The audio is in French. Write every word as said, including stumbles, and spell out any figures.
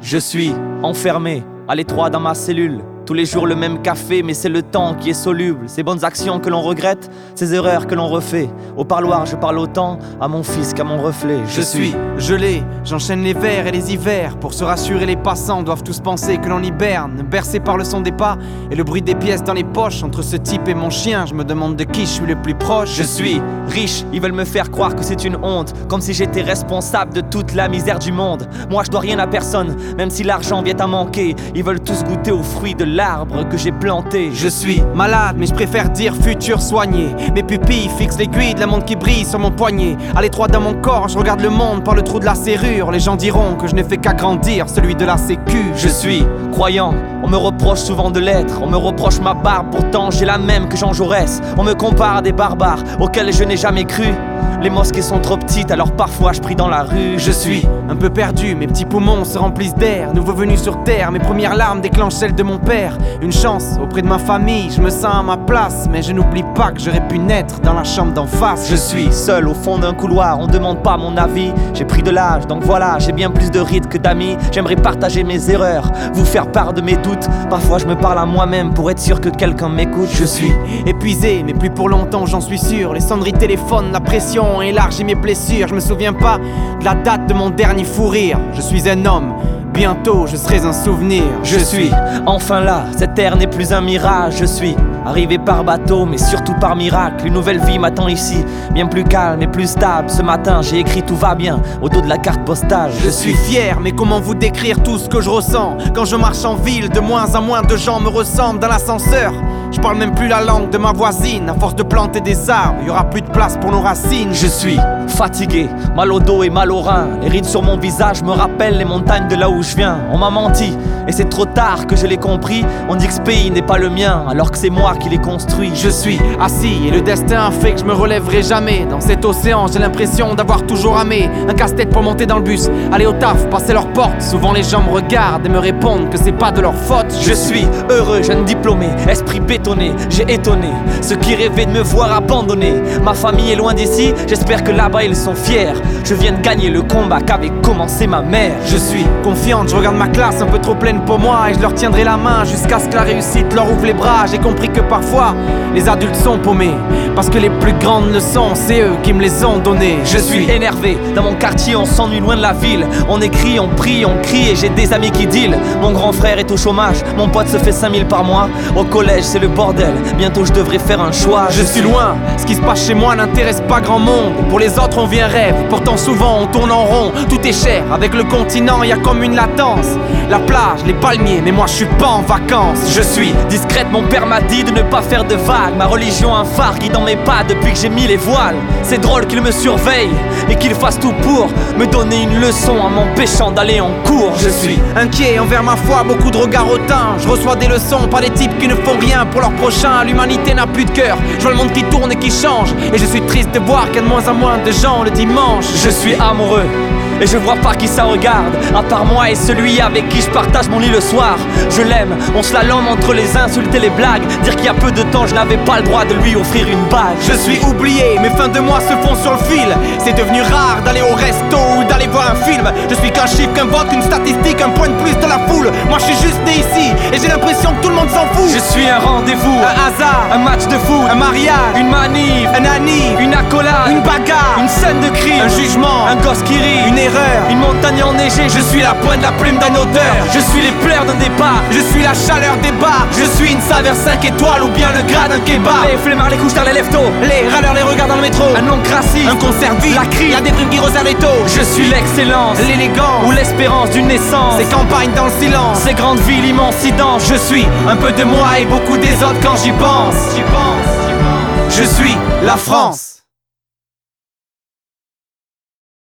Je suis enfermé à l'étroit dans ma cellule. Tous les jours le même café, mais c'est le temps qui est soluble. Ces bonnes actions que l'on regrette, ces erreurs que l'on refait. Au parloir je parle autant à mon fils qu'à mon reflet. Je, je suis gelé, j'enchaîne les vers et les hivers. Pour se rassurer les passants doivent tous penser que l'on hiberne. Bercé par le son des pas et le bruit des pièces dans les poches. Entre ce type et mon chien, je me demande de qui je suis le plus proche. Je suis riche, ils veulent me faire croire que c'est une honte. Comme si j'étais responsable de toute la misère du monde. Moi je dois rien à personne, même si l'argent vient à manquer. Ils veulent tous goûter aux fruits de l'arbre que j'ai planté. Je suis malade, mais je préfère dire futur soigné. Mes pupilles fixent l'aiguille de la montre qui brille sur mon poignet. À l'étroit dans mon corps, je regarde le monde par le trou de la serrure. Les gens diront que je n'ai fait qu'agrandir celui de la sécu. Je suis croyant, on me reproche souvent de l'être. On me reproche ma barbe, pourtant j'ai la même que Jean Jaurès. On me compare à des barbares auxquels je n'ai jamais cru. Les mosquées sont trop petites, alors parfois je prie dans la rue. Je suis un peu perdu, mes petits poumons se remplissent d'air. Nouveau venu sur terre, mes premières larmes déclenchent celles de mon père. Une chance auprès de ma famille, je me sens à ma place. Mais je n'oublie pas que j'aurais pu naître dans la chambre d'en face. Je suis seul au fond d'un couloir, on demande pas mon avis. J'ai pris de l'âge, donc voilà, j'ai bien plus de rides que d'amis. J'aimerais partager mes erreurs, vous faire part de mes doutes. Parfois je me parle à moi-même pour être sûr que quelqu'un m'écoute. Je suis épuisé, mais plus pour longtemps, j'en suis sûr. Les sonneries téléphone, la pression élargit mes blessures. Je me souviens pas de la date de mon dernier fou rire. Je suis un homme, bientôt je serai un souvenir. Je suis enfin là, cette terre n'est plus un mirage. Je suis arrivé par bateau, mais surtout par miracle. Une nouvelle vie m'attend ici, bien plus calme et plus stable. Ce matin j'ai écrit tout va bien au dos de la carte postale. Je suis fier, mais comment vous décrire tout ce que je ressens? Quand je marche en ville, de moins en moins de gens me ressemblent dans l'ascenseur. Je parle même plus la langue de ma voisine. À force de planter des arbres, il y aura plus de place pour nos racines. Je suis fatigué, mal au dos et mal au rein. Les rides sur mon visage me rappellent les montagnes de là où je viens. On m'a menti, et c'est trop tard que je l'ai compris. On dit que ce pays n'est pas le mien, alors que c'est moi qui l'ai construit. Je suis assis, et le destin a fait que je me relèverai jamais. Dans cet océan, j'ai l'impression d'avoir toujours ramé. Un casse-tête pour monter dans le bus, aller au taf, passer leur porte. Souvent les gens me regardent et me répondent que c'est pas de leur faute. Je suis heureux, jeune diplômé, esprit bétonné. J'ai étonné ceux qui rêvaient de me voir abandonné. Ma famille est loin d'ici, j'espère que là-bas ils sont fiers. Je viens de gagner le combat qu'avait commencé ma mère. Je suis confiante, je regarde ma classe un peu trop pleine pour moi. Et je leur tiendrai la main jusqu'à ce que la réussite leur ouvre les bras. J'ai compris que parfois les adultes sont paumés, parce que les plus grandes leçons c'est eux qui me les ont données. Je suis énervé, dans mon quartier on s'ennuie loin de la ville. On écrit, on prie, on crie et j'ai des amis qui deal. Mon grand frère est au chômage, mon pote se fait cinq mille par mois. Au collège c'est le bordel, bientôt je devrais faire un choix. Je suis loin, ce qui se passe chez moi n'intéresse pas grand monde. Pour les autres on vit un rêve, pourtant souvent on tourne en rond. Tout est cher, avec le continent y a comme une latence. La plage, les palmiers, mais moi je suis pas en vacances. Je suis discrète, mon père m'a dit de ne pas faire de vagues. Ma religion un phare qui dans mes pas depuis que j'ai mis les voiles. C'est drôle qu'il me surveille et qu'il fasse tout pour me donner une leçon en m'empêchant d'aller en cours. Je suis inquiet envers ma foi, beaucoup de regards hautains. Je reçois des leçons par des types qui ne font rien pour leur prochain. L'humanité n'a plus de cœur, je vois le monde qui tourne et qui change. Et je suis triste de voir qu'il y a de moins en moins de gens le dimanche. Je suis amoureux et je vois pas qui ça regarde, à part moi et celui avec qui je partage mon lit le soir. Je l'aime, on slalom entre les insultes et les blagues. Dire qu'il y a peu de temps je n'avais pas le droit de lui offrir une bague. Je suis oublié, mes fins de mois se font sur le fil. C'est devenu rare d'aller au resto ou d'aller voir un film. Je suis qu'un chiffre, qu'un vote, une statistique, un point de plus dans la foule. Moi je suis juste né ici et j'ai l'impression que tout le monde s'en fout. Je suis un rendez-vous, un hasard, un match de foot, un mariage, une manif, un anniv, une accolade, une bagarre, une scène de crime, un jugement, un gosse qui rit, une erreur, une montagne enneigée. Je suis la pointe de la plume d'un auteur. Je suis les pleurs d'un départ. Je suis la chaleur des bars. Je suis une saveur cinq étoiles ou bien le gras d'un kebab. Les flemmards, les couches-tard, les lève-tôt, les râleurs, les regards dans le métro. Un oncle raciste, un concert vide, la crie, la déprime qui resserre les taux. Je suis l'excellence, l'élégance ou l'espérance d'une naissance. Ces campagnes dans le silence, ces grandes villes immensidence. Je suis un peu de moi et beaucoup des autres quand j'y pense. J'y pense, j'y pense. Je suis la France.